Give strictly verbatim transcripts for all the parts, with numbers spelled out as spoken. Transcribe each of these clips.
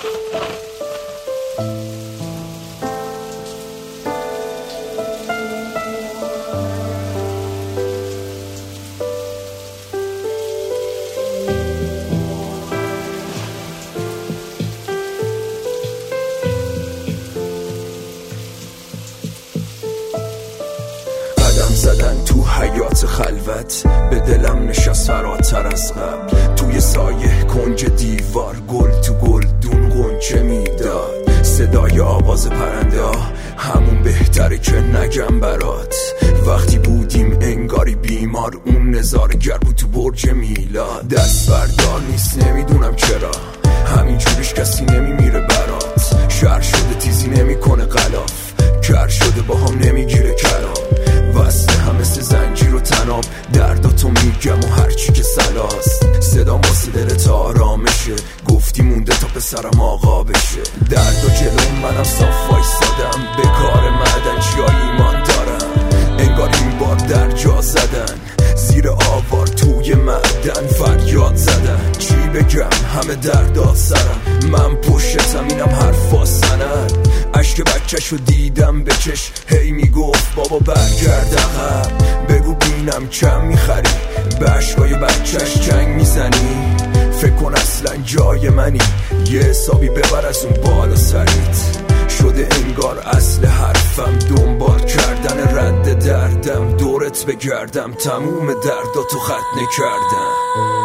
زدن تو حیات خلوت به دلم نشست فراتر از قبل. توی سایه کنج دیوار گل تو گلدون غنچه میداد. صدای آواز پرنده ها همون بهتره که نگم برات. وقتی بودیم انگاری بیمار اون نظاره‌گر بود تو برج میلاد. دست بردار نیست نمیدونم چرا همینجوریش کسی نمیمیره برات. شهر شده تیزی نمیکنه غلاف، کر شده با هم نمیگیره کلام. وصله هم مثل زنجیر و تناب درداتو میگم و هرچی که سلاست. صدام واسه دلت آرامشه، گفتی مونده تا پسرم آقا بشه. درد و جلو منم صاف وایسادم، به کار معدن چیا ایمان دارم. انگار این بار در جا زدن، زیر آوار توی معدن فریاد زدن. چی بگم همه دردات سرم، من پشتم اینم حرفا سند. عشق بچه‌شو دیدم بچش، هی میگفت بابا برگرد عقب. بگو بینم کم میخری، به عشقای بچه‌ش جنگ میزنی. فکر کن اصلا جای منی، یه حسابی ببر از اون بالا سریت. شده انگار اصل حرفم دنبال کردن رد دردم. دورت بگردم تموم درداتو ختنه کردم.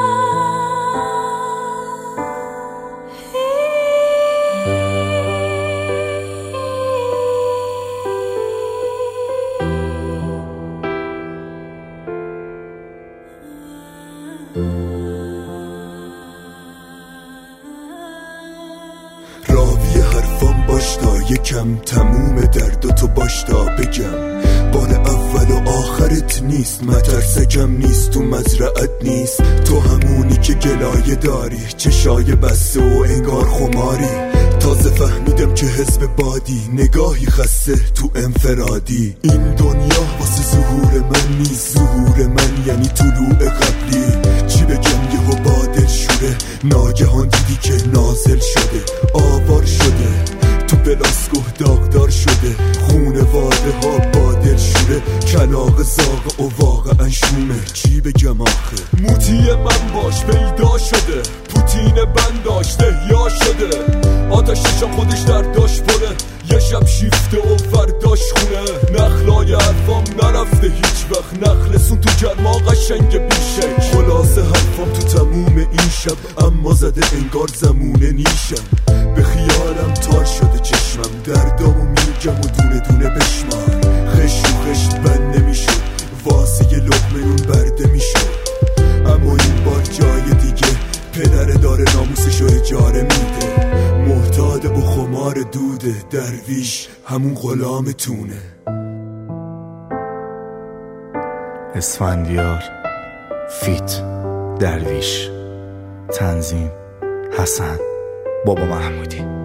راوی حرفام باش تا یکم تموم درداتو باش تا بگم. بار اول و آخرت نیست، مترسکم نیست، تو مزرعت نیست. تو همونی که گلایه داری، چشای بسته و انگار خماری. تازه فهمیدم که حزب بادی، نگاهی خسته تو انفرادی. این دنیا واسه ظهور من نیست، ظهور من یعنی طلوع قبلی. چی بگم یهو با دل شوره، ناگهان دیدی که نازل شده. آوار شده تو بلاسکوه داغدار شده، خونواده ها با دل شوره. کلاغ زاغ و واقعا شومه، چی بگم آخه. موتی من باش پیدا شده، پوتین بند داشته یا شده. آتششم خودش در داشت پره، یه شب شیفته و فرداش خونه. نخلای حرفام نرفته هیچ وقت، نخلسون تو گرما قشنگ بیشه. خلاصه حرفام تو تموم این شب، اما زده انگار زمونه نیشم. به خیالم تار شده چشمم، دردامو میگم و دونه دونه بشمار. خشت و خشت بند نمیشد، واسه یه لقمه نون برده میشد. اما این بار جای دیگه، پدر داره ناموسشو اجاره میده. محتاط و خمار دوده، درویش همون غلامتونه. اسفندیار فیت درویش، تنظیم حسن بابا محمودی.